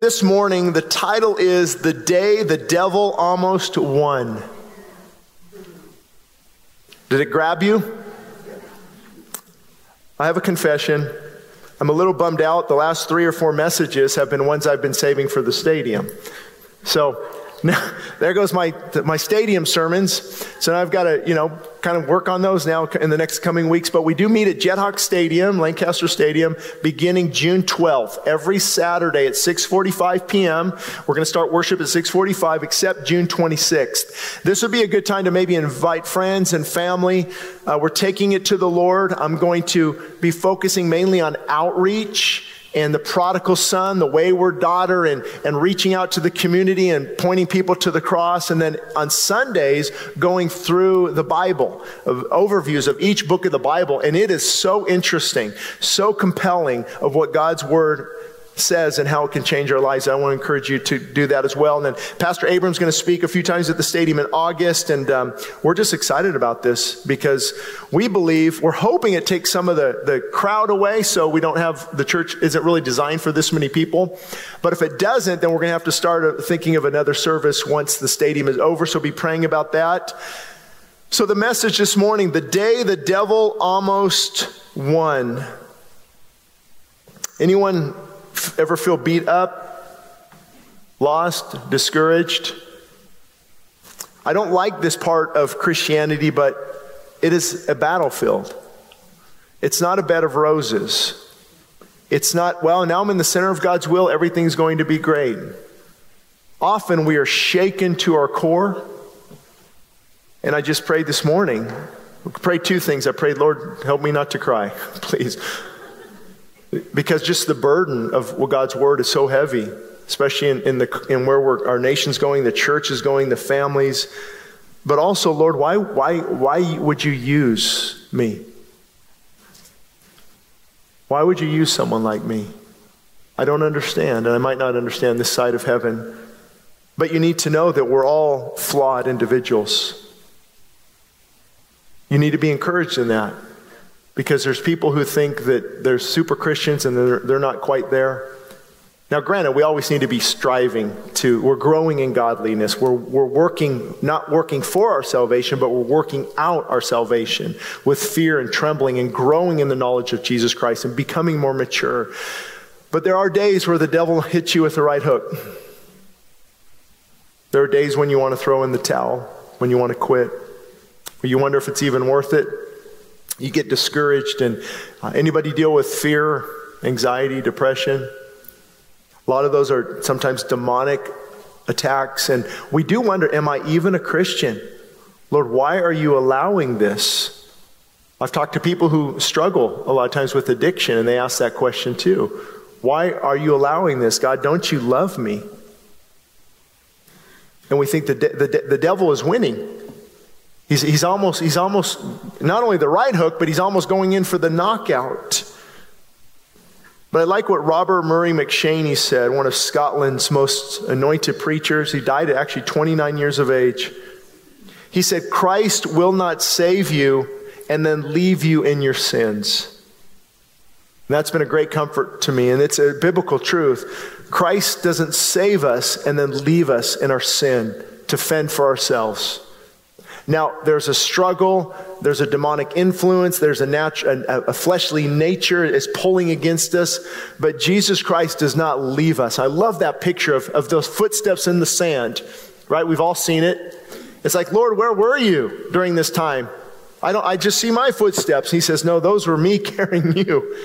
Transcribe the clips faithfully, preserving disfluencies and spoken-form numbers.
This morning, the title is The Day the Devil Almost Won. Did it grab you? I have a confession. I'm a little bummed out. The last three or four messages have been ones I've been saving for the stadium. So now, there goes my my stadium sermons. So now I've got to, you know, kind of work on those now in the next coming weeks. But we do meet at Jethawk Stadium, Lancaster Stadium, beginning June twelfth, every Saturday at six forty-five p.m. We're going to start worship at six forty-five, except June twenty-sixth. This would be a good time to maybe invite friends and family. Uh, we're taking it to the Lord. I'm going to be focusing mainly on outreach and the prodigal son, the wayward daughter, and, and reaching out to the community and pointing people to the cross. And then on Sundays, going through the Bible, of overviews of each book of the Bible. And it is so interesting, so compelling of what God's word says and how it can change our lives. I want to encourage you to do that as well. And then Pastor Abram's going to speak a few times at the stadium in August. And um, we're just excited about this because we believe, we're hoping it takes some of the, the crowd away so we don't have, the church isn't really designed for this many people. But if it doesn't, then we're going to have to start thinking of another service once the stadium is over. So be praying about that. So the message this morning, the day the devil almost won. Anyone ever feel beat up, lost, discouraged? I don't like this part of Christianity, but it is a battlefield. It's not a bed of roses. It's not, well, now I'm in the center of God's will, everything's going to be great. Often we are shaken to our core. And I just prayed this morning. I prayed two things. I prayed, Lord, help me not to cry, please. Because just the burden of what God's word is so heavy, especially in, in the in where we're, our nation's going, the church is going, the families. But also, Lord, why why why would you use me? Why would you use someone like me? I don't understand, and I might not understand this side of heaven. But you need to know that we're all flawed individuals. You need to be encouraged in that. Because there's people who think that they're super Christians and they're, they're not quite there. Now, granted, we always need to be striving to, we're growing in godliness. We're, we're working, not working for our salvation, but we're working out our salvation with fear and trembling and growing in the knowledge of Jesus Christ and becoming more mature. But there are days where the devil hits you with the right hook. There are days when you want to throw in the towel, when you want to quit, when you wonder if it's even worth it. You get discouraged, and uh, anybody deal with fear, anxiety, depression? A lot of those are sometimes demonic attacks, and we do wonder, am I even a Christian? Lord, why are you allowing this? I've talked to people who struggle a lot of times with addiction, and they ask that question too. Why are you allowing this? God, don't you love me? And we think the de- the, de- the devil is winning. He's, he's almost, he's almost not only the right hook, but he's almost going in for the knockout. But I like what Robert Murray McShaney said, one of Scotland's most anointed preachers. He died at actually twenty-nine years of age. He said, Christ will not save you and then leave you in your sins. And that's been a great comfort to me, and it's a biblical truth. Christ doesn't save us and then leave us in our sin to fend for ourselves. Now, there's a struggle, there's a demonic influence, there's a, natu- a, a fleshly nature is pulling against us, but Jesus Christ does not leave us. I love that picture of, of those footsteps in the sand, right? We've all seen it. It's like, Lord, where were you during this time? I don't. I just see my footsteps. He says, no, those were me carrying you.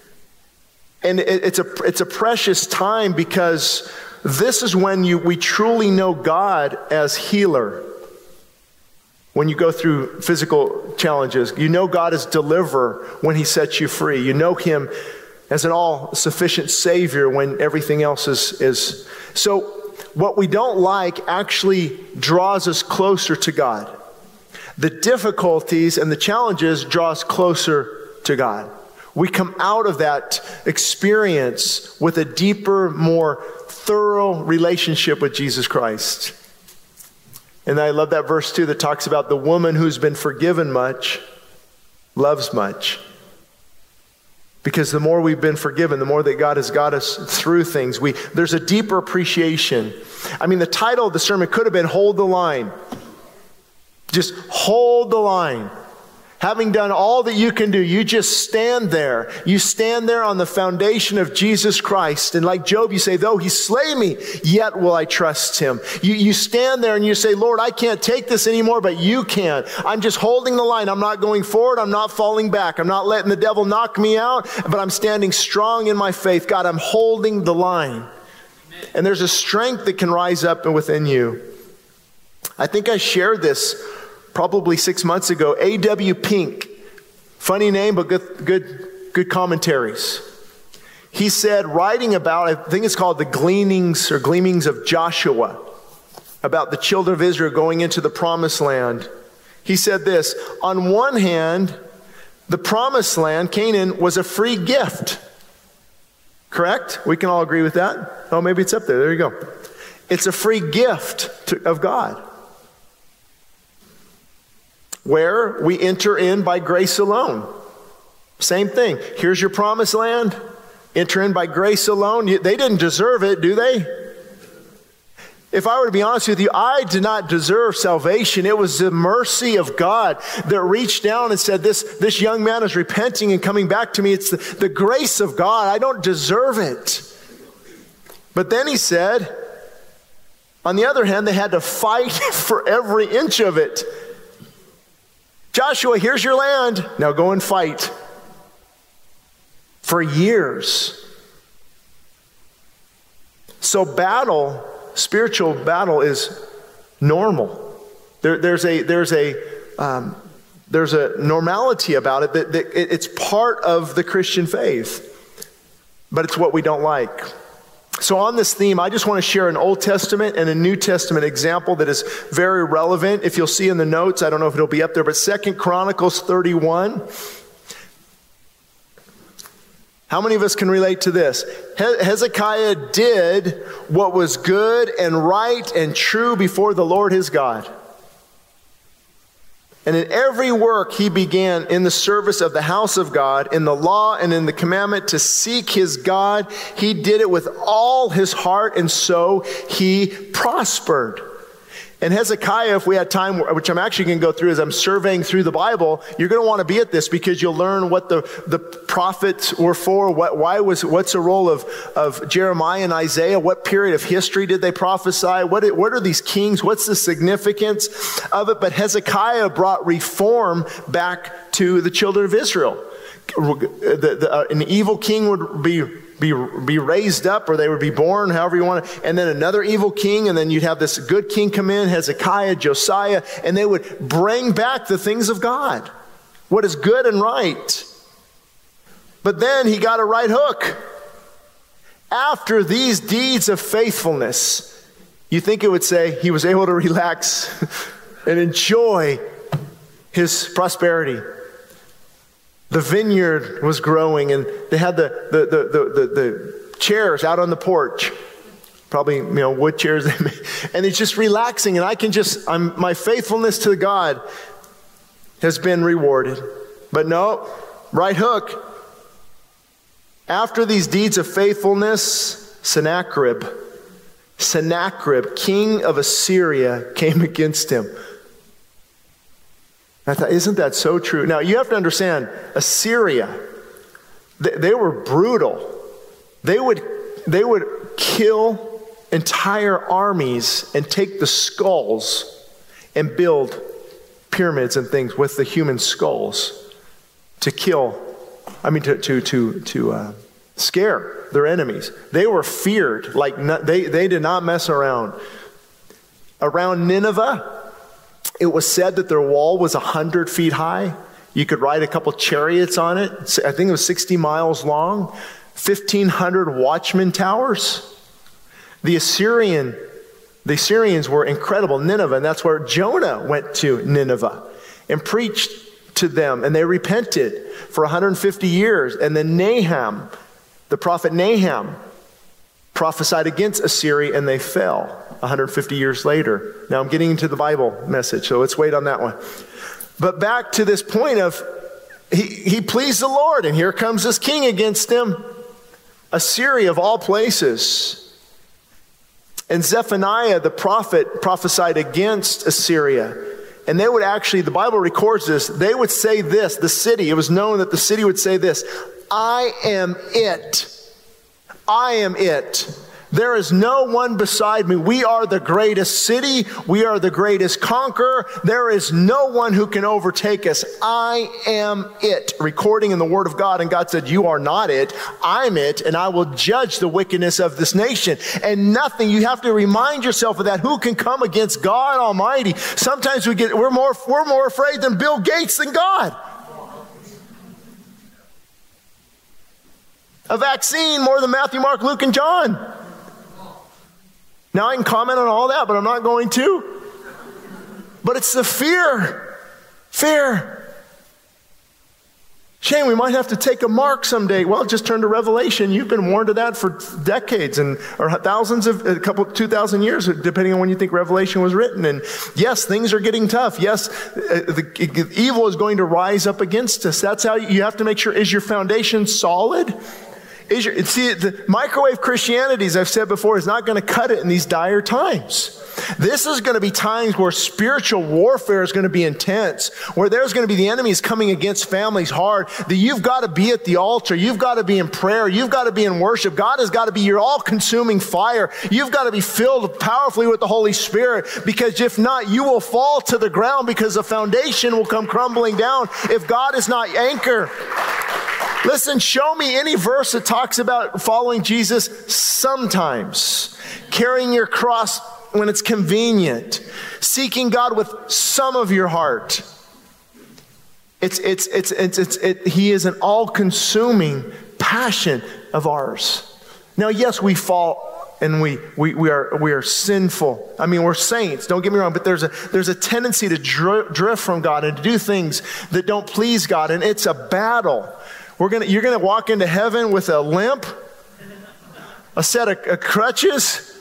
And it, it's a it's a precious time because this is when you we truly know God as healer. When you go through physical challenges, you know God as deliverer when he sets you free. You know him as an all-sufficient Savior when everything else is, is. So what we don't like actually draws us closer to God. The difficulties and the challenges draw us closer to God. We come out of that experience with a deeper, more thorough relationship with Jesus Christ. And I love that verse too that talks about the woman who's been forgiven much, loves much. Because the more we've been forgiven, the more that God has got us through things, we there's a deeper appreciation. I mean, the title of the sermon could have been Hold the Line. Just hold the line. Having done all that you can do, you just stand there. You stand there on the foundation of Jesus Christ. And like Job, you say, though he slay me, yet will I trust him. You, you stand there and you say, Lord, I can't take this anymore, but you can. I'm just holding the line. I'm not going forward. I'm not falling back. I'm not letting the devil knock me out, but I'm standing strong in my faith. God, I'm holding the line. Amen. And there's a strength that can rise up within you. I think I shared this probably six months ago. A W Pink, funny name, but good, good, good commentaries. He said, writing about, I think it's called the Gleanings or Gleamings of Joshua, about the children of Israel going into the promised land. He said this: on one hand, the promised land, Canaan, was a free gift. Correct? We can all agree with that? Oh, maybe it's up there. There you go. It's a free gift to, of God, where we enter in by grace alone. Same thing. Here's your promised land. Enter in by grace alone. They didn't deserve it, do they? If I were to be honest with you, I did not deserve salvation. It was the mercy of God that reached down and said, this, this young man is repenting and coming back to me. It's the, the grace of God. I don't deserve it. But then he said, on the other hand, they had to fight for every inch of it. Joshua, here's your land. Now go and fight. For years. So battle, spiritual battle, is normal. There, there's a there's a um, there's a normality about it that, that it, it's part of the Christian faith, but it's what we don't like. So on this theme, I just want to share an Old Testament and a New Testament example that is very relevant. If you'll see in the notes, I don't know if it'll be up there, but Second Chronicles thirty-one. How many of us can relate to this? Hezekiah did what was good and right and true before the Lord his God. And in every work he began in the service of the house of God, in the law and in the commandment to seek his God. He did it with all his heart, and so he prospered. And Hezekiah, if we had time, which I'm actually going to go through as I'm surveying through the Bible, you're going to want to be at this because you'll learn what the, the prophets were for, what, why was, what's the role of, of Jeremiah and Isaiah, what period of history did they prophesy, what, what are these kings, what's the significance of it. But Hezekiah brought reform back to the children of Israel. The, the, uh, an evil king would be Be, be raised up, or they would be born, however you want to, and then another evil king, and then you'd have this good king come in, Hezekiah, Josiah, and they would bring back the things of God, what is good and right. But then he got a right hook. After these deeds of faithfulness, you think it would say he was able to relax and enjoy his prosperity. The vineyard was growing, and they had the, the, the, the, the, the chairs out on the porch. Probably, you know, wood chairs. And it's just relaxing, and I can just, I'm, my faithfulness to God has been rewarded. But no, right hook. After these deeds of faithfulness, Sennacherib, Sennacherib, king of Assyria, came against him. I thought, isn't that so true? Now, you have to understand, Assyria, they, they were brutal. They would, they would kill entire armies and take the skulls and build pyramids and things with the human skulls to kill, I mean, to, to, to, to uh, scare their enemies. They were feared. Like not, they, they did not mess around. Around Nineveh, it was said that their wall was one hundred feet high. You could ride a couple chariots on it. I think it was sixty miles long. fifteen hundred watchman towers. The Assyrian, the Assyrians were incredible. Nineveh, and that's where Jonah went to, Nineveh, and preached to them, and they repented for one hundred fifty years. And then Nahum, the prophet Nahum, prophesied against Assyria, and they fell one hundred fifty years later. Now I'm getting into the Bible message, so let's wait on that one. But back to this point of he, he pleased the Lord, and here comes this king against him. Assyria of all places. And Zephaniah the prophet prophesied against Assyria. And they would actually, the Bible records this, they would say this, the city, it was known that the city would say this, I am it. I am it. There is no one beside me. We are the greatest city. We are the greatest conqueror. There is no one who can overtake us. I am it. Recording in the Word of God. And God said, you are not it. I'm it. And I will judge the wickedness of this nation. And nothing, you have to remind yourself of that. Who can come against God Almighty? Sometimes we get, we're more, we're more afraid than Bill Gates than God. A vaccine more than Matthew, Mark, Luke, and John. Now I can comment on all that, but I'm not going to. But it's the fear. Fear. Shane, we might have to take a mark someday. Well, just turn to Revelation. You've been warned of that for decades and or thousands of, a couple, two thousand years, depending on when you think Revelation was written. And yes, things are getting tough. Yes, the evil is going to rise up against us. That's how you have to make sure, is your foundation solid? Is your, see, the microwave Christianity, as I've said before, is not going to cut it in these dire times. This is going to be times where spiritual warfare is going to be intense, where there's going to be the enemies coming against families hard, that you've got to be at the altar, you've got to be in prayer, you've got to be in worship. God has got to be your all-consuming fire. You've got to be filled powerfully with the Holy Spirit, because if not, you will fall to the ground, because the foundation will come crumbling down if God is not anchor. Listen, show me any verse that talks about following Jesus sometimes, carrying your cross when it's convenient, seeking God with some of your heart. It's, it's, it's, it's, it's, it, he is an all-consuming passion of ours. Now, yes, we fall and we, we, we are, we are sinful. I mean, we're saints, don't get me wrong, but there's a, there's a tendency to dr- drift from God and to do things that don't please God. And it's a battle. We're gonna, you're going to walk into heaven with a limp, a set of, of crutches,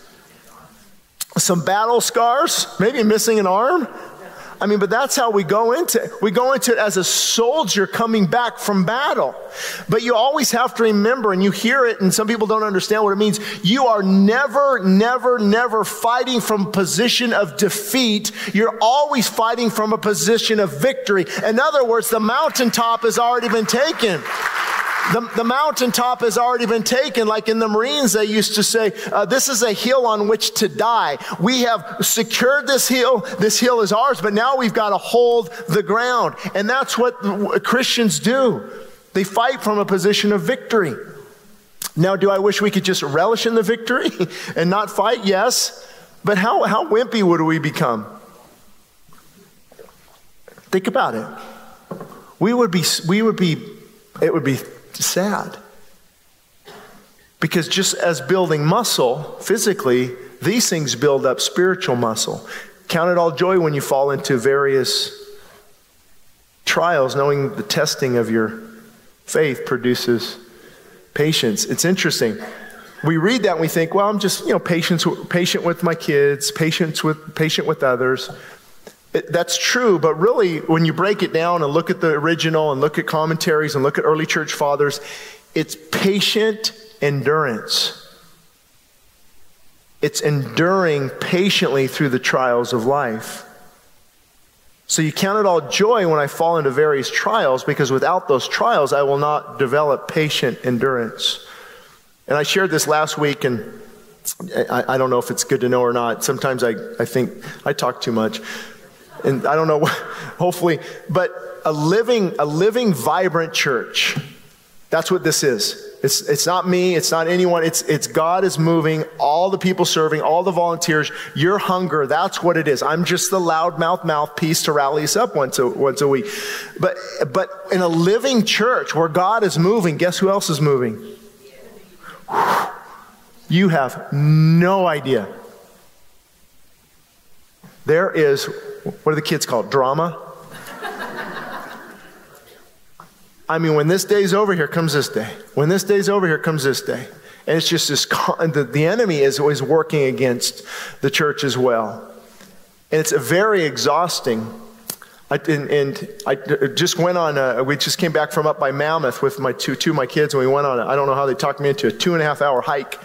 some battle scars, maybe missing an arm. I mean, but that's how we go into it. We go into it as a soldier coming back from battle. But you always have to remember, and you hear it, and some people don't understand what it means. You are never, never, never fighting from a position of defeat. You're always fighting from a position of victory. In other words, the mountaintop has already been taken. The, the mountaintop has already been taken. Like in the Marines, they used to say, uh, this is a hill on which to die. We have secured this hill. This hill is ours, but now we've got to hold the ground. And that's what Christians do. They fight from a position of victory. Now, do I wish we could just relish in the victory and not fight? Yes. But how, how wimpy would we become? Think about it. We would be, we would be, it would be sad. Because just as building muscle physically, these things build up spiritual muscle. Count it all joy when you fall into various trials, knowing the testing of your faith produces patience. It's interesting. We read that and we think, well, I'm just, you know, patient, patient with my kids, patient with, patient with others. It, that's true, but really, when you break it down and look at the original and look at commentaries and look at early church fathers, it's patient endurance. It's enduring patiently through the trials of life. So you count it all joy when I fall into various trials, because without those trials, I will not develop patient endurance. And I shared this last week, and I, I don't know if it's good to know or not. Sometimes I, I think I talk too much. And I don't know, hopefully, but a living, a living, vibrant church. That's what this is. It's, it's not me. It's not anyone. It's, it's God is moving, all the people serving, all the volunteers, your hunger. That's what it is. I'm just the loudmouth mouthpiece to rally us up once a, once a week. But, but in a living church where God is moving, guess who else is moving? You have no idea. There is, what are the kids called? Drama? I mean, when this day's over, here comes this day. When this day's over, here comes this day. And it's just this, the, the enemy is always working against the church as well. And it's very exhausting. I, and, and I just went on, a, we just came back from up by Mammoth with my two, two of my kids, and we went on, a, I don't know how they talked me into a two and a half hour hike.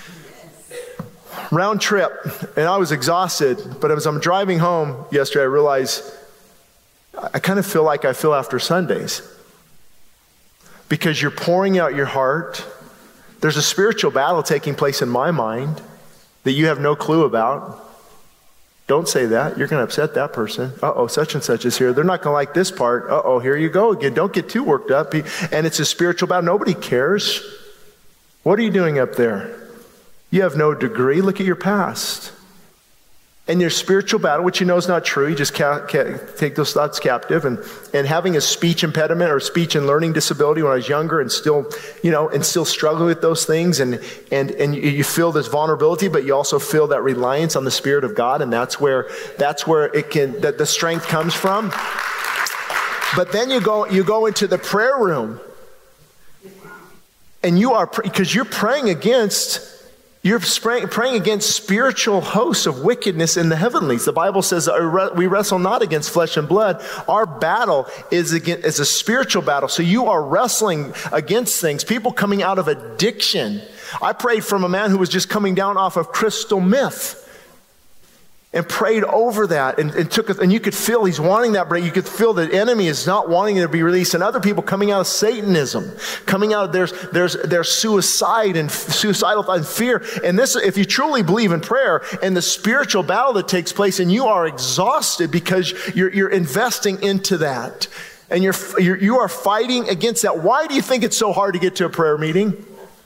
Round trip, and I was exhausted, but as I'm driving home yesterday, I realized I kind of feel like I feel after Sundays. Because you're pouring out your heart. There's a spiritual battle taking place in my mind that you have no clue about. Don't say that. You're going to upset that person. Uh-oh, such and such is here. They're not going to like this part. Uh-oh, here you go again. Don't get too worked up. And it's a spiritual battle. Nobody cares. What are you doing up there? You have no degree. Look at your past. And your spiritual battle, which you know is not true, you just ca- ca- take those thoughts captive. And, and having a speech impediment or speech and learning disability when I was younger and still, you know, and still struggling with those things. And, and, and you, you feel this vulnerability, but you also feel that reliance on the Spirit of God. And that's where, that's where it can, that the strength comes from. But then you go, you go into the prayer room and you are, because you're praying against You're praying against spiritual hosts of wickedness in the heavenlies. The Bible says that we wrestle not against flesh and blood. Our battle is, against, is a spiritual battle. So you are wrestling against things. People coming out of addiction. I prayed from a man who was just coming down off of crystal meth. And prayed over that and, and took it, and you could feel he's wanting that break. You could feel the enemy is not wanting it to be released. And other people coming out of Satanism, coming out of there's there's there's suicide and suicidal and fear. And this, if you truly believe in prayer and the spiritual battle that takes place, and you are exhausted because you're you're investing into that, and you're, you're you are fighting against that. Why do you think it's so hard to get to a prayer meeting?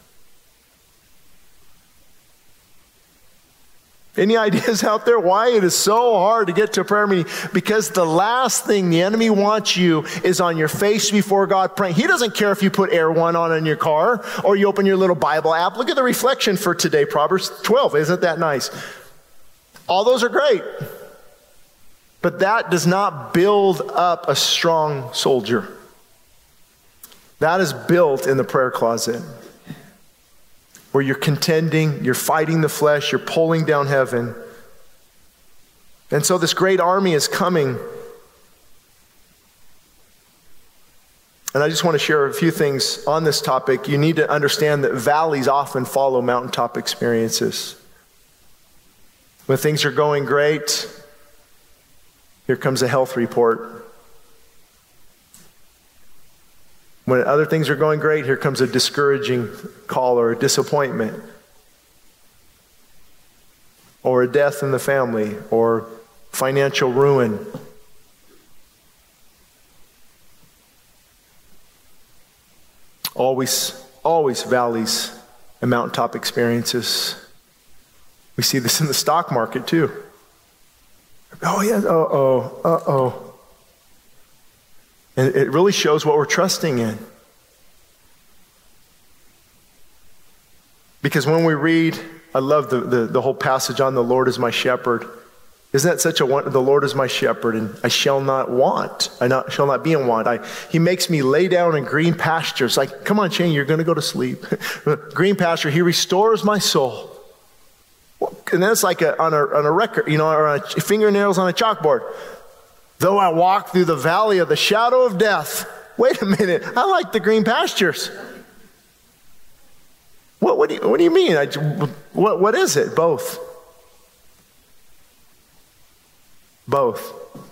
Any ideas out there why it is so hard to get to a prayer meeting? Because the last thing the enemy wants you is on your face before God praying. He doesn't care if you put Air One on in your car or you open your little Bible app. Look at the reflection for today, Proverbs twelve. Isn't that nice? All those are great. But that does not build up a strong soldier. That is built in the prayer closet, where you're contending, you're fighting the flesh, you're pulling down heaven. And so this great army is coming. And I just want to share a few things on this topic. You need to understand that valleys often follow mountaintop experiences. When things are going great, here comes a health report. When other things are going great, here comes a discouraging call or a disappointment, or a death in the family, or financial ruin. Always, always valleys and mountaintop experiences. We see this in the stock market too. Oh yeah, uh-oh, uh-oh. And it really shows what we're trusting in. Because when we read, I love the, the, the whole passage on the Lord is my shepherd. Isn't that such a one? The Lord is my shepherd, and I shall not want. I not, shall not be in want. I, he makes me lay down in green pastures. Like, come on, Shane, you're going to go to sleep. Green pasture. He restores my soul. And that's like a, on, a, on a record, you know, or on a, fingernails on a chalkboard. Though I walk through the valley of the shadow of death. Wait a minute. I like the green pastures. What, what, do, you, what do you mean? I, what, what is it? Both. Both.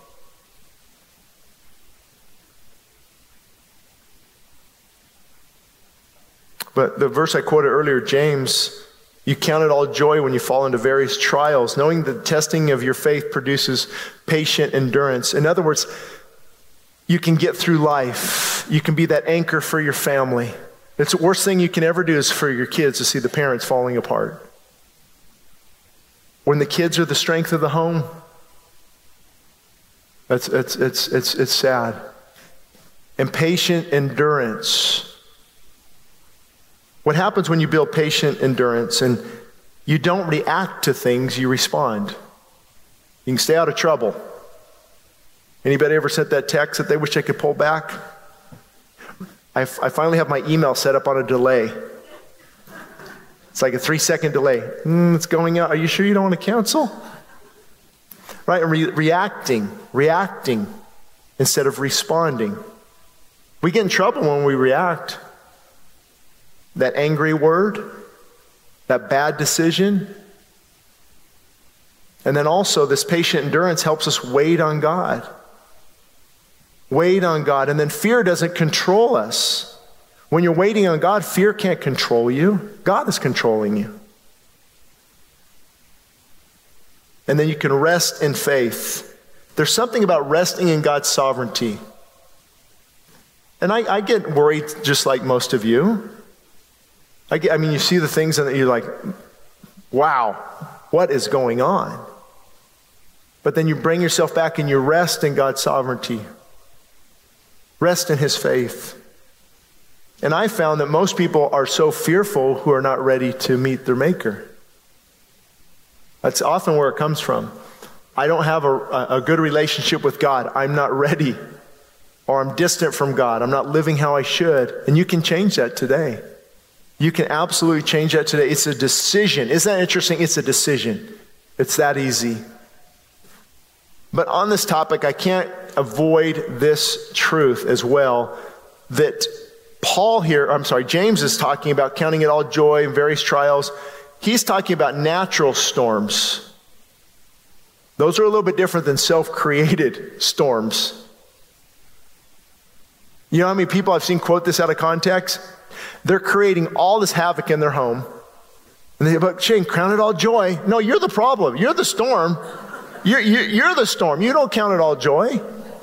But the verse I quoted earlier, James, you count it all joy when you fall into various trials, knowing the testing of your faith produces patient endurance. In other words, you can get through life. You can be that anchor for your family. It's the worst thing you can ever do is for your kids to see the parents falling apart. When the kids are the strength of the home, it's, it's, it's, it's, it's sad. And patient endurance. What happens when you build patient endurance and you don't react to things, you respond. You can stay out of trouble. Anybody ever sent that text that they wish they could pull back? I, f- I finally have my email set up on a delay. It's like a three second delay. Mm, it's going out. Are you sure you don't want to cancel? Right, and re- reacting, reacting. instead of responding. We get in trouble when we react. That angry word, that bad decision. And then also this patient endurance helps us wait on God. Wait on God. And then fear doesn't control us. When you're waiting on God, fear can't control you. God is controlling you. And then you can rest in faith. There's something about resting in God's sovereignty. And I, I get worried just like most of you. I, get, I mean, you see the things and you're like, wow, what is going on? But then you bring yourself back and you rest in God's sovereignty. Rest in his faith. And I found that most people are so fearful who are not ready to meet their Maker. That's often where it comes from. I don't have a, a good relationship with God. I'm not ready. Or I'm distant from God. I'm not living how I should. And you can change that today. You can absolutely change that today. It's a decision. Isn't that interesting? It's a decision. It's that easy. But on this topic, I can't avoid this truth as well, that Paul here, I'm sorry, James is talking about counting it all joy in various trials. He's talking about natural storms. Those are a little bit different than self-created storms. You know how many people I've seen quote this out of context? They're creating all this havoc in their home. And they say, but Shane, count it all joy. No, you're the problem. You're the storm. You're, you're, you're the storm. You don't count it all joy.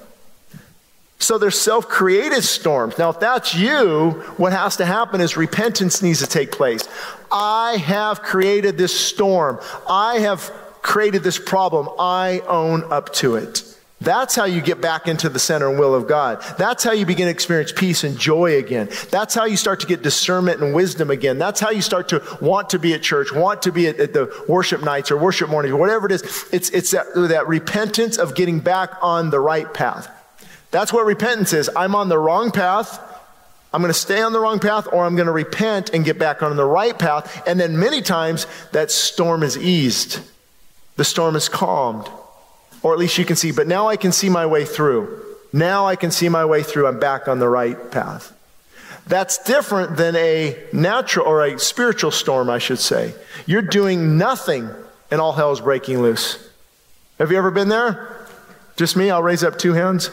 So there's self-created storms. Now, if that's you, what has to happen is repentance needs to take place. I have created this storm. I have created this problem. I own up to it. That's how you get back into the center and will of God. That's how you begin to experience peace and joy again. That's how you start to get discernment and wisdom again. That's how you start to want to be at church, want to be at, at the worship nights or worship mornings, or whatever it is. It's, it's that, that repentance of getting back on the right path. That's what repentance is. I'm on the wrong path. I'm going to stay on the wrong path, or I'm going to repent and get back on the right path. And then many times that storm is eased. The storm is calmed. Or at least you can see, but now I can see my way through. Now I can see my way through. I'm back on the right path. That's different than a natural or a spiritual storm, I should say. You're doing nothing and all hell is breaking loose. Have you ever been there? Just me? I'll raise up two hands.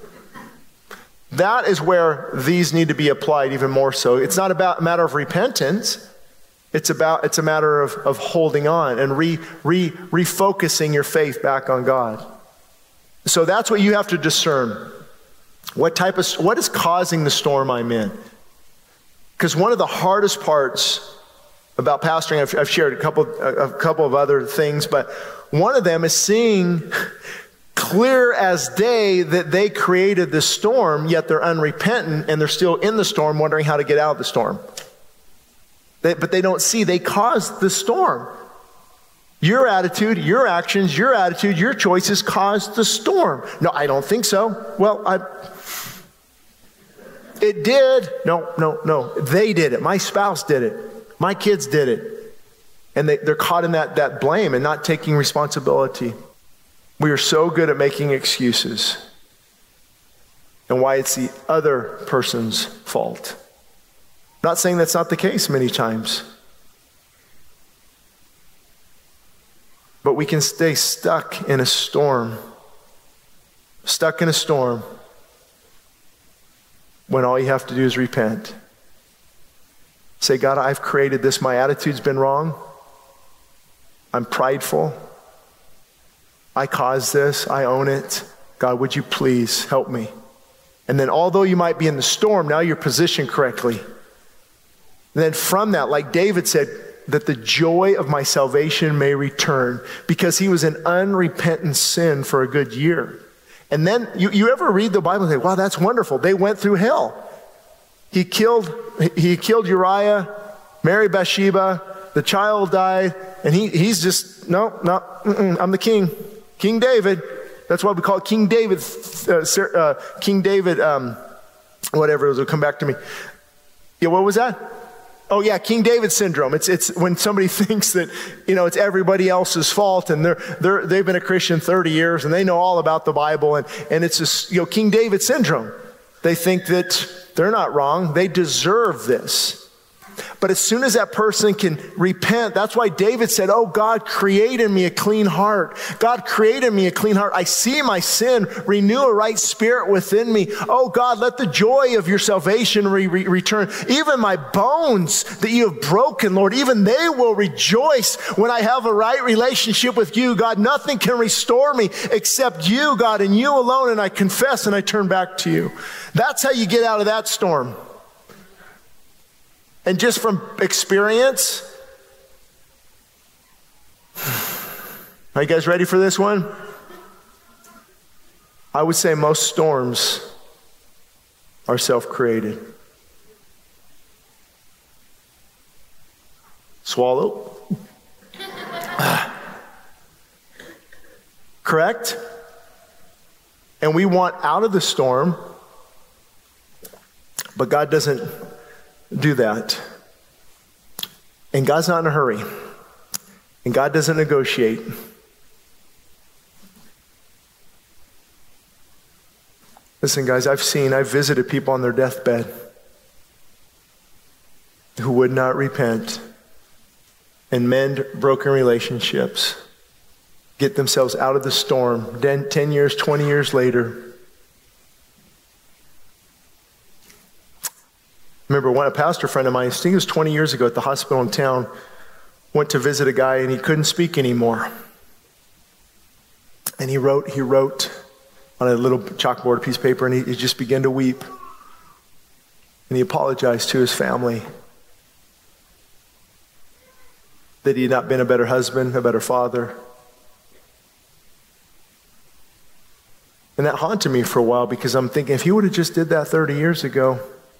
That is where these need to be applied even more so. It's not about a matter of repentance. It's about, it's a matter of, of holding on and re, re, refocusing your faith back on God. So that's what you have to discern. What type of, what is causing the storm I'm in? Because one of the hardest parts about pastoring, I've, I've shared a couple, a, a couple of other things, but one of them is seeing clear as day that they created this storm, yet they're unrepentant and they're still in the storm, wondering how to get out of the storm. They, but they don't see they caused the storm. Your attitude, your actions, your attitude, your choices caused the storm. No, I don't think so. Well, I, it did. No, no, no. They did it. My spouse did it. My kids did it. And they, they're caught in that, that blame and not taking responsibility. We are so good at making excuses and why it's the other person's fault. Not saying that's not the case many times. But we can stay stuck in a storm. Stuck in a storm when all you have to do is repent. Say, God, I've created this. My attitude's been wrong. I'm prideful. I caused this. I own it. God, would you please help me? And then although you might be in the storm, now you're positioned correctly. And then from that, like David said, that the joy of my salvation may return, because he was in unrepentant sin for a good year. And then you, you ever read the Bible and say, wow, that's wonderful. They went through hell. He killed, he killed Uriah, married Bathsheba, the child died, and he, he's just, no, no, mm-mm, I'm the king. King David. That's why we call it King David, uh, uh, King David, um, whatever it was, it'll come back to me. Yeah, what was that? Oh yeah, King David syndrome. It's it's when somebody thinks that, you know, it's everybody else's fault, and they're they're they've been a Christian thirty years and they know all about the Bible, and and it's this, you know, King David syndrome. They think that they're not wrong. They deserve this. But as soon as that person can repent, that's why David said, oh, God, create in me a clean heart. God, create in me a clean heart. I see my sin. Renew a right spirit within me. Oh, God, let the joy of your salvation re- re- return. Even my bones that you have broken, Lord, even they will rejoice when I have a right relationship with you. God, nothing can restore me except you, God, and you alone. And I confess and I turn back to you. That's how you get out of that storm. And just from experience, are you guys ready for this one? I would say most storms are self-created. Swallow. Correct? And we want out of the storm, but God doesn't do that. And God's not in a hurry. And God doesn't negotiate. Listen, guys, I've seen, I've visited people on their deathbed who would not repent and mend broken relationships, get themselves out of the storm. Then ten years, twenty years later, remember one, a pastor friend of mine, I think it was twenty years ago at the hospital in town, went to visit a guy and he couldn't speak anymore. And he wrote, he wrote on a little chalkboard, a piece of paper, and he, he just began to weep. And he apologized to his family that he had not been a better husband, a better father. And that haunted me for a while because I'm thinking, if he would have just did that thirty years ago,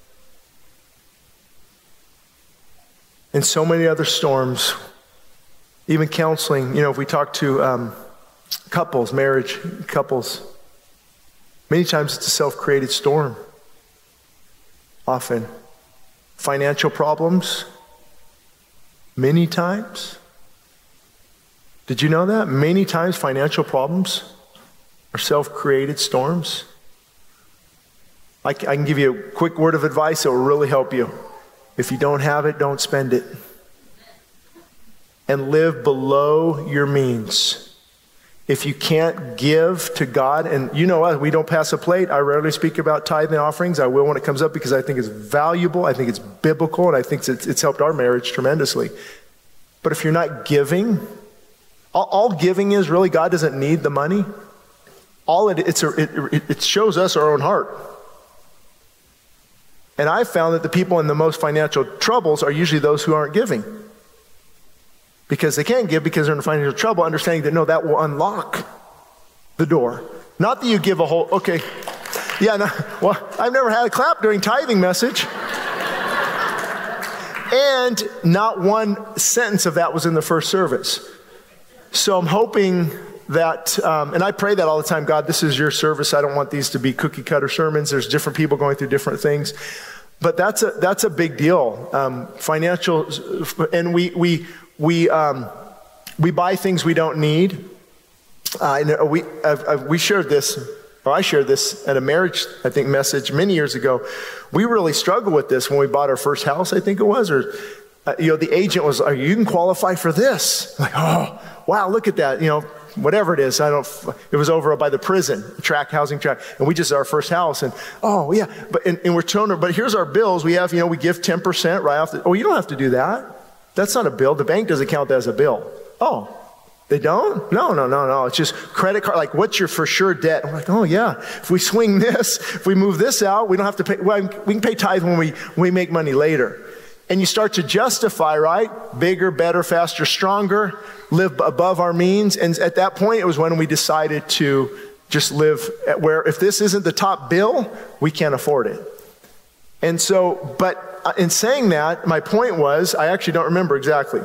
and so many other storms, even counseling, you know, if we talk to um, couples, marriage couples, many times it's a self-created storm. Often. Financial problems, many times. Did you know that? Many times financial problems are self-created storms. I, I can give you a quick word of advice that will really help you. If you don't have it, don't spend it. And live below your means. If you can't give to God, and you know what, we don't pass a plate. I rarely speak about tithe and offerings. I will when it comes up because I think it's valuable. I think it's biblical, and I think it's, it's helped our marriage tremendously. But if you're not giving, all, all giving is really, God doesn't need the money. All it, it's a, it, it shows us our own heart. And I found that the people in the most financial troubles are usually those who aren't giving. Because they can't give because they're in financial trouble, understanding that, no, that will unlock the door. Not that you give a whole, okay, yeah, no, well, I've never had a clap during tithing message. And not one sentence of that was in the first service. So I'm hoping that, um, and I pray that all the time, God, this is your service. I don't want these to be cookie cutter sermons. There's different people going through different things. But that's a, that's a big deal. Um, financial, and we, we, we, um, we buy things we don't need. Uh, and we, I've, I've, we shared this, or I shared this at a marriage, I think, message many years ago. We really struggled with this when we bought our first house, I think it was, or, uh, you know, the agent was, oh, you can qualify for this. Like, oh, wow, look at that, you know, whatever it is. I don't, it was over by the prison, track, housing track. And we just, our first house. And, oh yeah, but, and, and we're telling her, but here's our bills. We have, you know, we give ten percent right off the, oh, you don't have to do that. That's not a bill. The bank doesn't count that as a bill. Oh, they don't? No, no, no, no. It's just credit card. Like, what's your for sure debt? I'm like, oh yeah. If we swing this, if we move this out, we don't have to pay. Well, we can pay tithe when we, when we make money later. And you start to justify, right? Bigger, better, faster, stronger, live above our means. And at that point, it was when we decided to just live at where, if this isn't the top bill, we can't afford it. And so, but in saying that, my point was, I actually don't remember exactly.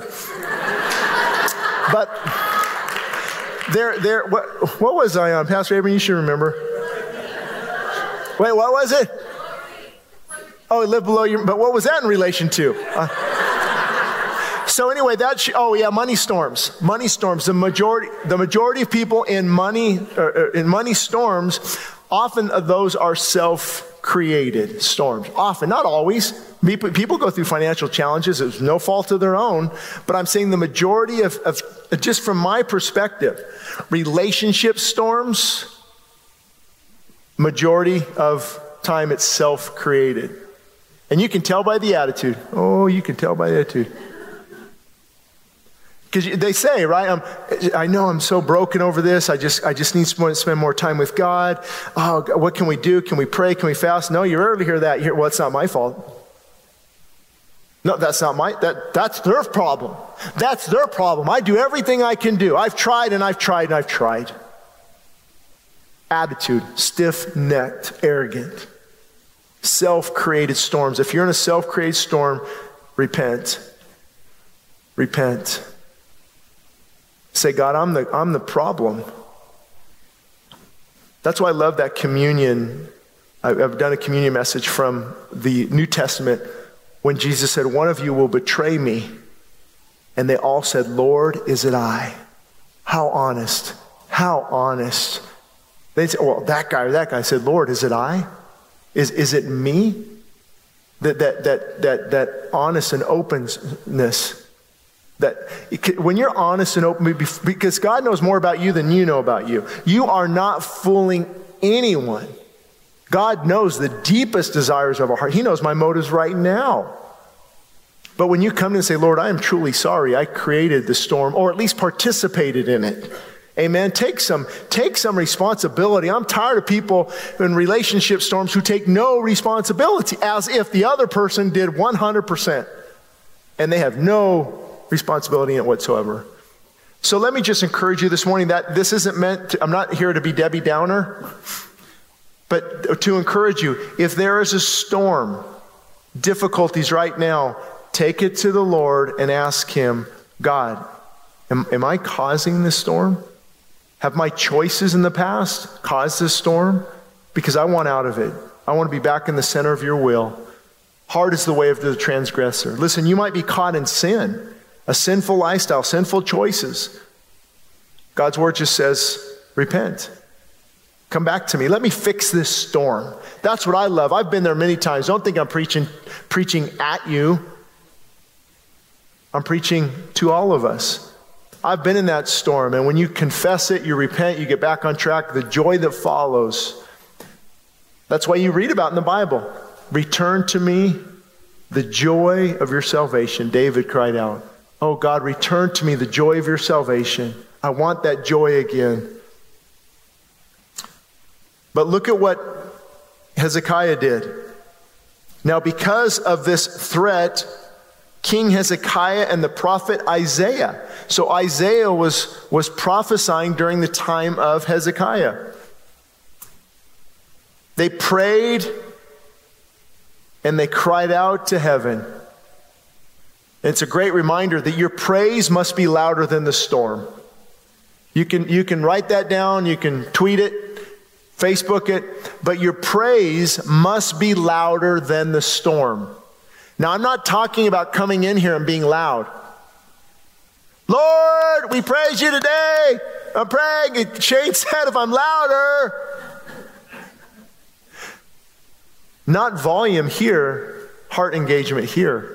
But there, there, what, what was I on? Pastor Abraham, you should remember. Wait, what was it? Oh, he lived below your, but what was that in relation to? Uh, so anyway, that, sh- oh yeah, money storms. Money storms. The majority, the majority of people in money, uh, in money storms, often of those are self-created storms. Often, not always. People, people go through financial challenges. It's no fault of their own. But I'm saying the majority of, of, just from my perspective, relationship storms, majority of time it's self-created. And you can tell by the attitude. Oh, you can tell by the attitude. Because they say, right, I'm, I know I'm so broken over this. I just I just need to spend more time with God. Oh, what can we do? Can we pray? Can we fast? No, you rarely hear that. You hear, well, it's not my fault. No, that's not my, that that's their problem. That's their problem. I do everything I can do. I've tried and I've tried and I've tried. Attitude, stiff-necked, arrogant, self-created storms. If you're in a self-created storm, repent. Repent. Say, God, I'm the, I'm the problem. That's why I love that communion. I've done a communion message from the New Testament when Jesus said, one of you will betray me. And they all said, Lord, is it I? How honest. How honest. They said, well, that guy or that guy said, Lord, is it I? Is, is it me? That, that, that, that, that honest and openness. That when you're honest and open, because God knows more about you than you know about you. You are not fooling anyone. God knows the deepest desires of our heart. He knows my motives right now. But when you come in and say, Lord, I am truly sorry I created the storm, or at least participated in it. Amen. Take some, take some responsibility. I'm tired of people in relationship storms who take no responsibility, as if the other person did one hundred percent. And they have no responsibility in it whatsoever. So let me just encourage you this morning that this isn't meant to, I'm not here to be Debbie Downer, but to encourage you, if there is a storm, difficulties right now, take it to the Lord and ask him, God, am, am I causing this storm? Have my choices in the past caused this storm? Because I want out of it. I want to be back in the center of your will. Hard is the way of the transgressor. Listen, you might be caught in sin, a sinful lifestyle, sinful choices. God's word just says, repent. Come back to me. Let me fix this storm. That's what I love. I've been there many times. Don't think I'm preaching, preaching at you. I'm preaching to all of us. I've been in that storm, and when you confess it, you repent, you get back on track, the joy that follows. That's why you read about in the Bible. Return to me the joy of your salvation. David cried out, oh God, return to me the joy of your salvation. I want that joy again. But look at what Hezekiah did. Now, because of this threat, King Hezekiah and the prophet Isaiah. So Isaiah was, was prophesying during the time of Hezekiah. They prayed and they cried out to heaven. It's a great reminder that your praise must be louder than the storm. You can, you can write that down, you can tweet it, Facebook it, but your praise must be louder than the storm. Now, I'm not talking about coming in here and being loud. Lord, we praise you today. I'm praying. Shane said if I'm louder. Not volume here, heart engagement here.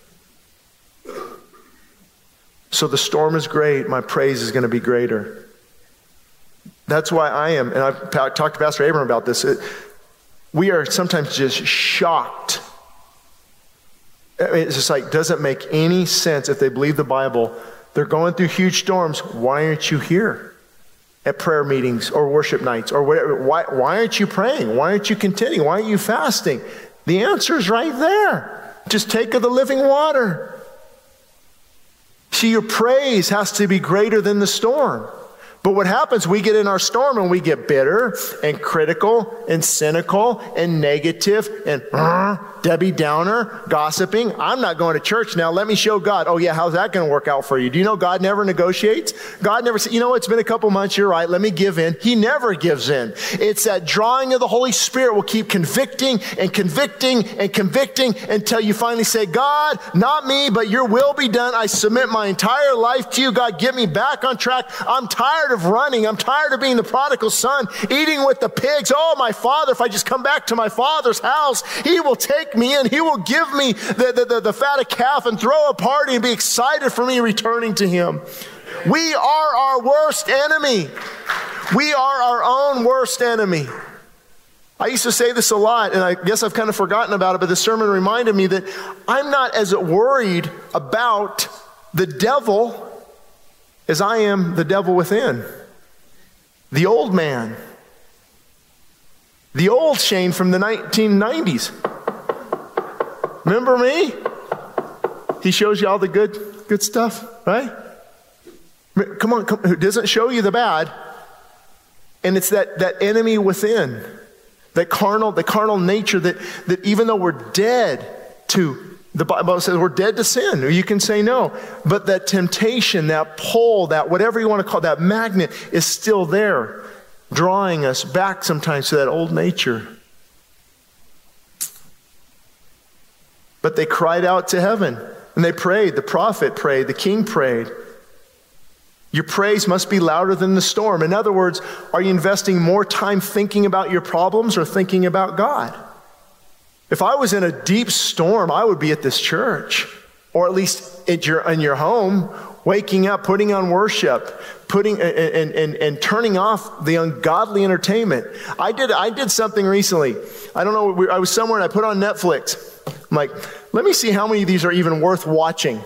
So the storm is great. My praise is going to be greater. That's why I am, and I've talked to Pastor Abram about this. It, we are sometimes just shocked. I mean, it's just like, doesn't make any sense if they believe the Bible. They're going through huge storms. Why aren't you here at prayer meetings or worship nights or whatever? Why, why aren't you praying? Why aren't you contending? Why aren't you fasting? The answer is right there. Just take of the living water. See, your praise has to be greater than the storm. But what happens, we get in our storm and we get bitter and critical and cynical and negative and uh, Debbie Downer, gossiping. I'm not going to church now. Let me show God. Oh yeah, how's that going to work out for you? Do you know God never negotiates? God never says, you know, it's been a couple months. You're right. Let me give in. He never gives in. It's that drawing of the Holy Spirit will keep convicting and convicting and convicting until you finally say, God, not me, but your will be done. I submit my entire life to you. God, get me back on track. I'm tired of running. I'm tired of being the prodigal son, eating with the pigs. Oh, my father, if I just come back to my father's house, he will take me in. He will give me the, the, the, the fatted calf and throw a party and be excited for me returning to him. We are our worst enemy. We are our own worst enemy. I used to say this a lot, and I guess I've kind of forgotten about it, but the sermon reminded me that I'm not as worried about the devil as I am the devil within. The old man. The old Shane from the nineteen nineties. Remember me? He shows you all the good, good stuff, right? Come on, come, who doesn't show you the bad? And it's that, that enemy within, that carnal, the carnal nature that, that even though we're dead to, the Bible says we're dead to sin. You can say no. But that temptation, that pull, that whatever you want to call it, that magnet is still there, drawing us back sometimes to that old nature. But they cried out to heaven, and they prayed. The prophet prayed. The king prayed. Your praise must be louder than the storm. In other words, are you investing more time thinking about your problems or thinking about God? If I was in a deep storm, I would be at this church, or at least at your, in your home, waking up, putting on worship, putting and, and, and turning off the ungodly entertainment. I did, I did something recently. I don't know, I was somewhere and I put on Netflix. I'm like, let me see how many of these are even worth watching.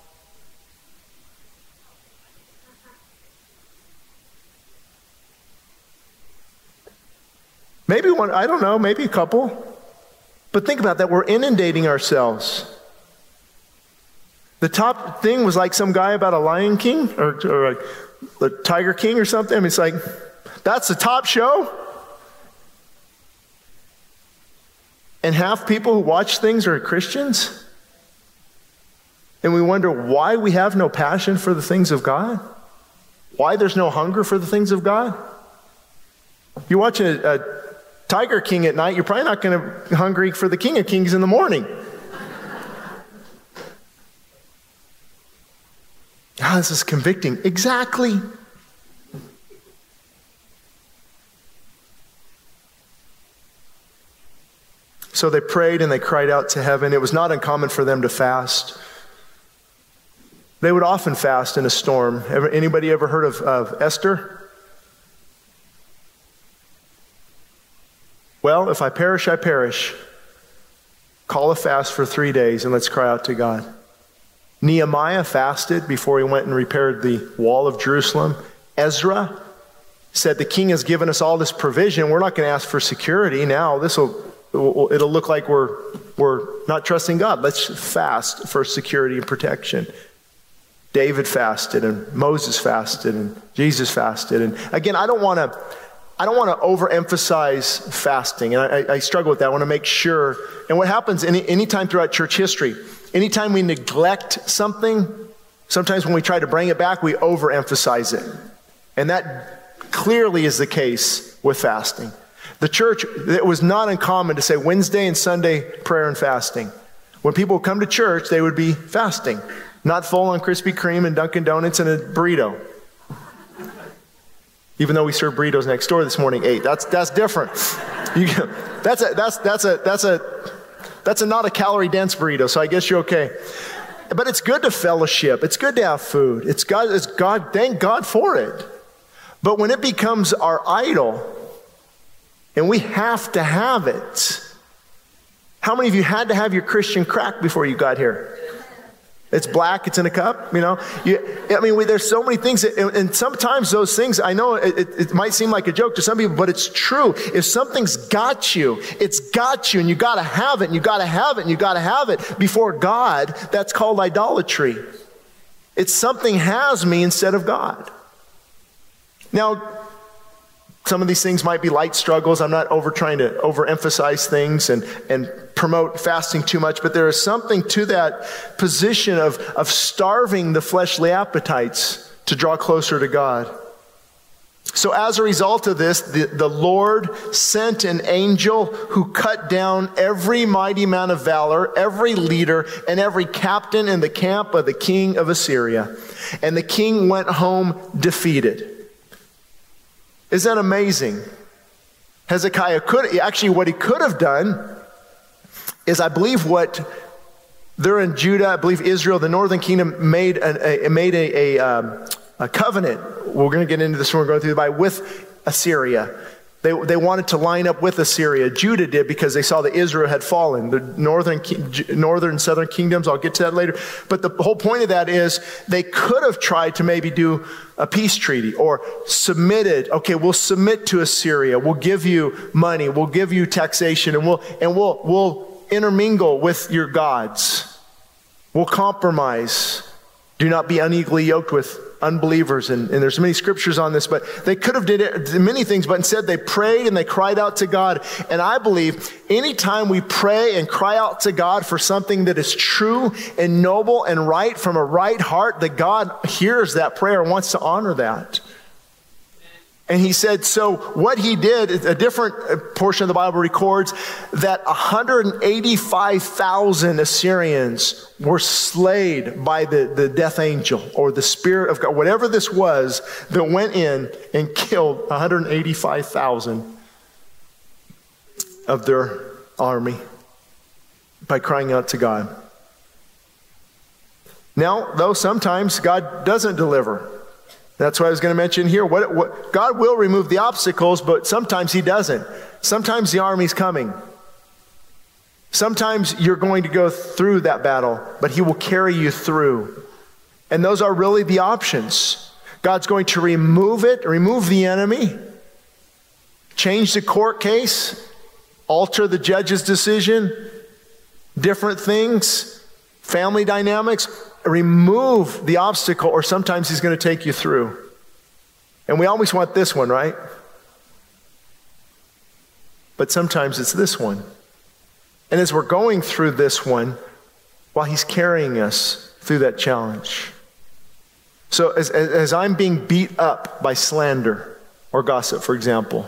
Maybe one, I don't know, maybe a couple. But think about that, we're inundating ourselves. The top thing was like some guy about a Lion King or, or a, a Tiger King or something. I mean, it's like, that's the top show? And half people who watch things are Christians? And we wonder why we have no passion for the things of God? Why there's no hunger for the things of God? You watch a, a Tiger King at night, you're probably not going to be hungry for the King of Kings in the morning. Ah, this is convicting. Exactly. So they prayed and they cried out to heaven. It was not uncommon for them to fast. They would often fast in a storm. Ever, anybody ever heard of, of Esther? Well, if I perish, I perish. Call a fast for three days and let's cry out to God. Nehemiah fasted before he went and repaired the wall of Jerusalem. Ezra said, the king has given us all this provision. We're not going to ask for security now. This will, it'll look like we're, we're not trusting God. Let's fast for security and protection. David fasted and Moses fasted and Jesus fasted. And again, I don't want to I don't want to overemphasize fasting, and I, I struggle with that. I want to make sure. And what happens any anytime throughout church history, anytime we neglect something, sometimes when we try to bring it back, we overemphasize it. And that clearly is the case with fasting. The church, it was not uncommon to say Wednesday and Sunday prayer and fasting. When people would come to church, they would be fasting, not full on Krispy Kreme and Dunkin' Donuts and a burrito. Even though we served burritos next door this morning, eight. That's that's different. You, that's a that's that's a that's a that's a not a calorie dense burrito. So I guess you're okay. But it's good to fellowship. It's good to have food. It's God. It's God. Thank God for it. But when it becomes our idol, and we have to have it. How many of you had to have your Christian crack before you got here? It's black, it's in a cup, you know. You, I mean, we, there's so many things, that, and, and sometimes those things, I know it, it, it might seem like a joke to some people, but it's true. If something's got you, it's got you, and you got to have it, and you got to have it, and you got to have it before God. That's called idolatry. It's something has me instead of God. Now, some of these things might be light struggles. I'm not over trying to overemphasize things and, and promote fasting too much, but there is something to that position of, of starving the fleshly appetites to draw closer to God. So as a result of this, the, the Lord sent an angel who cut down every mighty man of valor, every leader, and every captain in the camp of the king of Assyria. And the king went home defeated. Isn't that amazing? Hezekiah could, actually what he could have done is, I believe what they're in Judah, I believe Israel, the northern kingdom made, an, a, made a, a, um, a covenant. We're going to get into this when we're going through the Bible with Assyria. They, they wanted to line up with Assyria. Judah did because they saw that Israel had fallen. The northern, northern and southern kingdoms, I'll get to that later. But the whole point of that is they could have tried to maybe do a peace treaty or submitted. Okay, we'll submit to Assyria. We'll give you money. We'll give you taxation, and we'll and we'll we'll intermingle with your gods. We'll compromise. Do not be unequally yoked with unbelievers, and, and there's many scriptures on this, but they could have did it, many things, but instead they prayed and they cried out to God. And I believe anytime we pray and cry out to God for something that is true and noble and right from a right heart, that God hears that prayer and wants to honor that. And he said, so what he did, a different portion of the Bible records that one hundred eighty-five thousand Assyrians were slayed by the, the death angel or the spirit of God, whatever this was, that went in and killed one hundred eighty-five thousand of their army by crying out to God. Now, though, sometimes God doesn't deliver. That's what I was going to mention here. What, what, God will remove the obstacles, but sometimes he doesn't. Sometimes the army's coming. Sometimes you're going to go through that battle, but he will carry you through. And those are really the options. God's going to remove it, remove the enemy, change the court case, alter the judge's decision, different things, family dynamics. Remove the obstacle, or sometimes he's going to take you through. And we always want this one, right? But sometimes it's this one. And as we're going through this one, while he's carrying us through that challenge. So as, as, as I'm being beat up by slander or gossip, for example,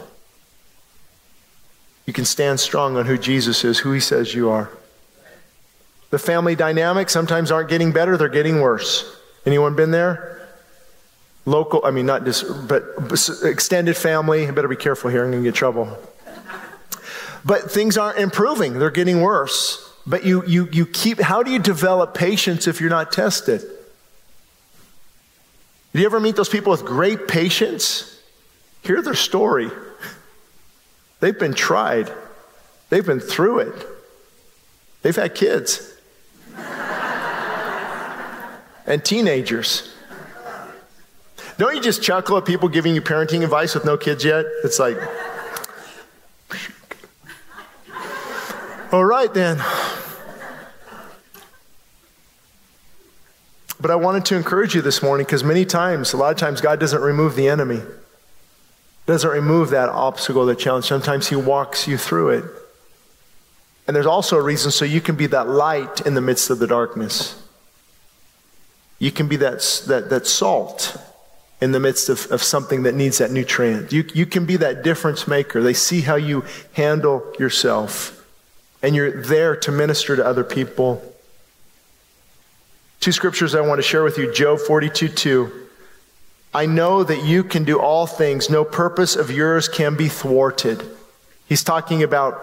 you can stand strong on who Jesus is, who he says you are. The family dynamics sometimes aren't getting better, they're getting worse. Anyone been there? Local, I mean, not just, but extended family. I better be careful here, I'm going to get in trouble. But things aren't improving, they're getting worse. But you, you, you keep, how do you develop patience if you're not tested? Did you ever meet those people with great patience? Hear their story. They've been tried. They've been through it. They've had kids. And teenagers. Don't you just chuckle at people giving you parenting advice with no kids yet? It's like, all right then. But I wanted to encourage you this morning because many times, a lot of times, God doesn't remove the enemy. Doesn't remove that obstacle, that challenge. Sometimes he walks you through it. And there's also a reason so you can be that light in the midst of the darkness. You can be that, that, that salt in the midst of, of something that needs that nutrient. You, you can be that difference maker. They see how you handle yourself. And you're there to minister to other people. Two scriptures I want to share with you. Job forty-two two. I know that you can do all things. No purpose of yours can be thwarted. He's talking about,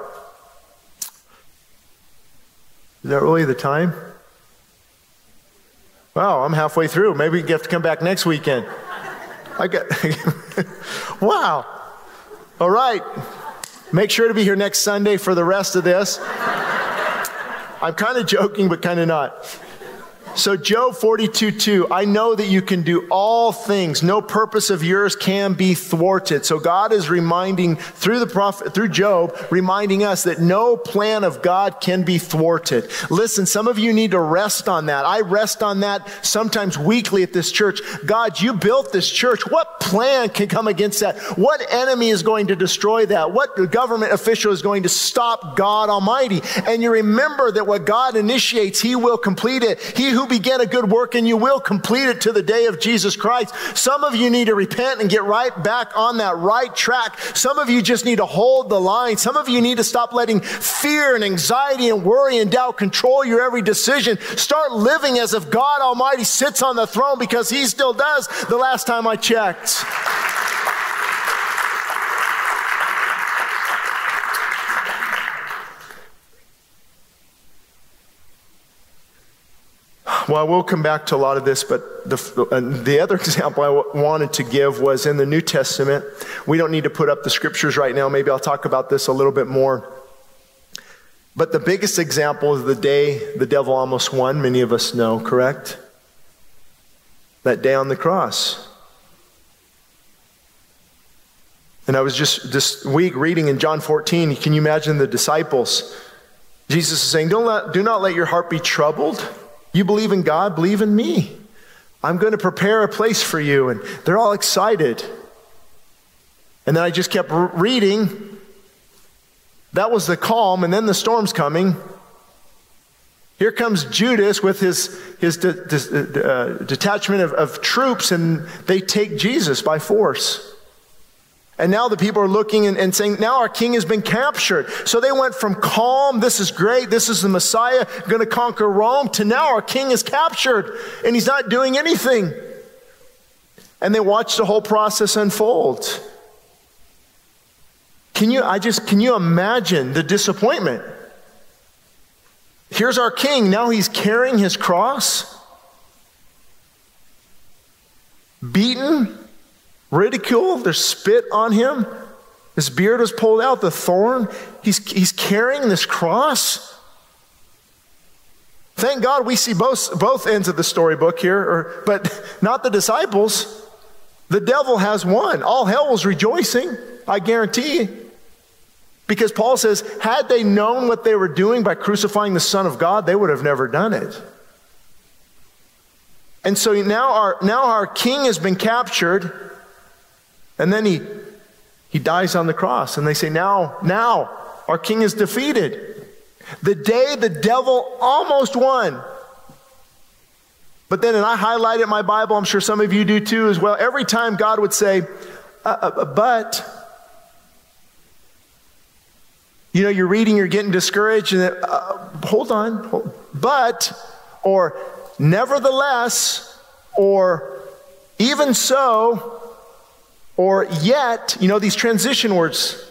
is that really the time? Wow, I'm halfway through. Maybe we have to come back next weekend. I got, wow. All right. Make sure to be here next Sunday for the rest of this. I'm kind of joking, but kind of not. So Job forty-two two, I know that you can do all things. No purpose of yours can be thwarted. So God is reminding through the prophet, through Job, reminding us that no plan of God can be thwarted. Listen, some of you need to rest on that. I rest on that sometimes weekly at this church. God, you built this church. What plan can come against that? What enemy is going to destroy that? What government official is going to stop God Almighty? And you remember that what God initiates, He will complete it. He who began a good work and you will complete it to the day of Jesus Christ. Some of you need to repent and get right back on that right track. Some of you just need to hold the line. Some of you need to stop letting fear and anxiety and worry and doubt control your every decision. Start living as if God Almighty sits on the throne, because He still does, the last time I checked. Well, we'll come back to a lot of this, but the, uh, the other example I w- wanted to give was in the New Testament. We don't need to put up the scriptures right now. Maybe I'll talk about this a little bit more. But the biggest example is the day the devil almost won. Many of us know, correct? That day on the cross. And I was just this week reading in John fourteen. Can you imagine the disciples? Jesus is saying, Don't let, do not let your heart be troubled. You believe in God, believe in me. I'm going to prepare a place for you. And they're all excited. And then I just kept reading. That was the calm, and then the storm's coming. Here comes Judas with his, his de, de, uh, detachment of, of troops, and they take Jesus by force. And now the people are looking and, and saying, now our king has been captured. So they went from calm, this is great, this is the Messiah, going to conquer Rome, to now our king is captured, and he's not doing anything. And they watched the whole process unfold. Can you, I just, can you imagine the disappointment? Here's our king, now he's carrying his cross, beaten, ridiculed, there's spit on him, his beard was pulled out, the thorn, he's, he's carrying this cross. Thank God we see both, both ends of the storybook here, or, but not the disciples. The devil has won. All hell was rejoicing, I guarantee. Because Paul says, had they known what they were doing by crucifying the Son of God, they would have never done it. And so now our, now our king has been captured, and then he, he dies on the cross. And they say, now, now, our king is defeated. The day the devil almost won. But then, and I highlighted my Bible, I'm sure some of you do too as well. Every time God would say, uh, uh, but... You know, you're reading, you're getting discouraged, and then, uh, hold on, hold, but, or nevertheless, or even so, or yet, you know, these transition words.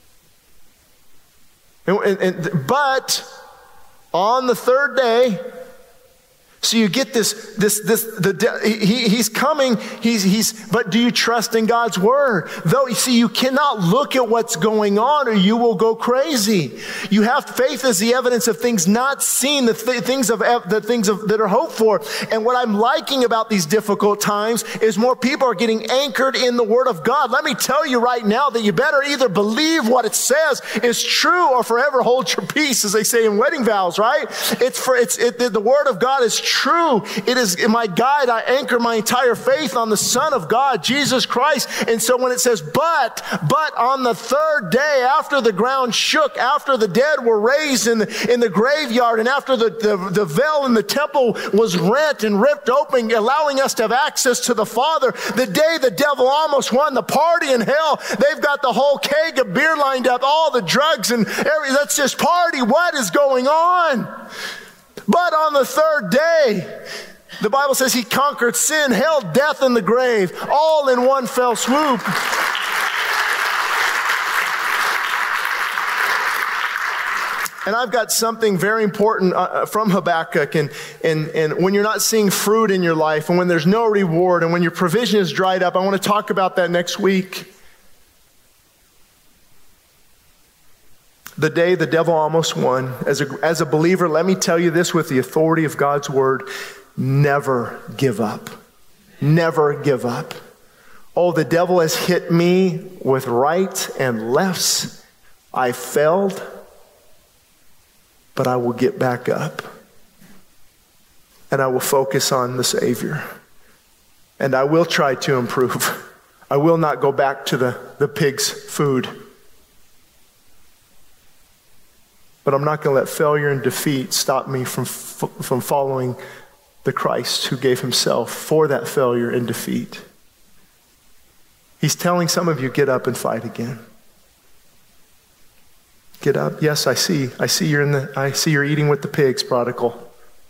And, and, and, but on the third day, so you get this, this, this, the, he, he's coming, he's, he's, but do you trust in God's word? Though, you see, you cannot look at what's going on or you will go crazy. You have, faith is the evidence of things not seen, the th- things of, the things of, that are hoped for. And what I'm liking about these difficult times is more people are getting anchored in the word of God. Let me tell you right now that you better either believe what it says is true or forever hold your peace, as they say in wedding vows, right? It's for, it's, it, the, the word of God is true. True. It is my guide. I anchor my entire faith on the Son of God, Jesus Christ. And so when it says, but, but on the third day, after the ground shook, after the dead were raised in the, in the graveyard, and after the, the, the veil in the temple was rent and ripped open, allowing us to have access to the Father, the day the devil almost won, the party in hell, they've got the whole keg of beer lined up, all the drugs and everything. Let's just party. What is going on? But on the third day, the Bible says he conquered sin, hell, death, and the grave, all in one fell swoop. And I've got something very important uh, from Habakkuk. And, and, and when you're not seeing fruit in your life, and when there's no reward, and when your provision is dried up, I want to talk about that next week. The day the devil almost won. As a, as a believer, let me tell you this with the authority of God's word. never give up. Never give up. Oh, the devil has hit me with rights and lefts. I failed, but I will get back up. And I will focus on the Savior. And I will try to improve. I will not go back to the, the pig's food. But I'm not going to let failure and defeat stop me from, from following the Christ who gave himself for that failure and defeat. He's telling some of you, get up and fight again. Get up. Yes, I see. I see you're in the I see you're eating with the pigs, prodigal.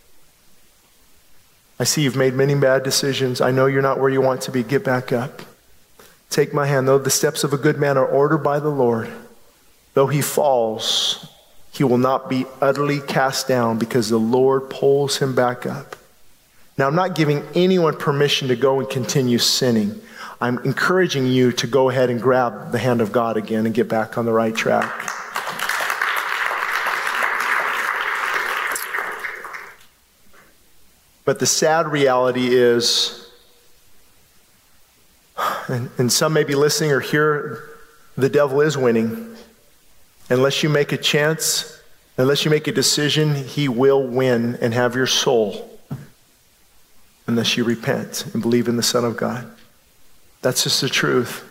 I see you've made many bad decisions. I know you're not where you want to be. Get back up. Take my hand. Though the steps of a good man are ordered by the Lord, though he falls, he will not be utterly cast down because the Lord pulls him back up. Now, I'm not giving anyone permission to go and continue sinning. I'm encouraging you to go ahead and grab the hand of God again and get back on the right track. But the sad reality is, and, and some may be listening or hear, the devil is winning. Unless you make a chance, unless you make a decision, he will win and have your soul. Unless you repent and believe in the Son of God. That's just the truth.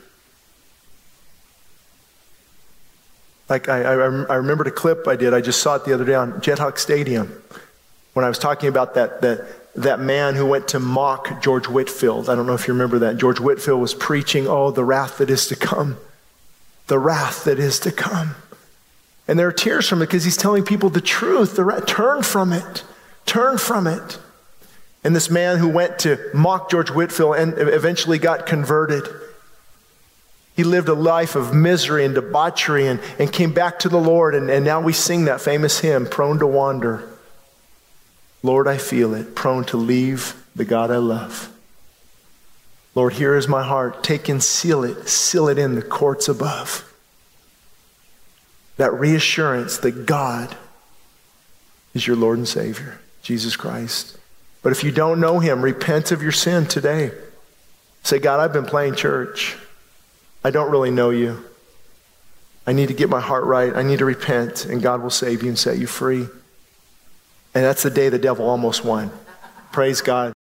Like I, I, I remembered a clip I did. I just saw it the other day on Jethawk Stadium when I was talking about that, that, that man who went to mock George Whitefield. I don't know if you remember that. George Whitefield was preaching, oh, the wrath that is to come. The wrath that is to come. And there are tears from it because he's telling people the truth. The wrath, turn from it. Turn from it. And this man who went to mock George Whitefield and eventually got converted. He lived a life of misery and debauchery and, and came back to the Lord. And, and now we sing that famous hymn, Prone to Wander. Lord, I feel it, prone to leave the God I love. Lord, here is my heart. Take and seal it. Seal it in the courts above. That reassurance that God is your Lord and Savior, Jesus Christ. But if you don't know him, repent of your sin today. Say, God, I've been playing church. I don't really know you. I need to get my heart right. I need to repent, and God will save you and set you free. And that's the day the devil almost won. Praise God.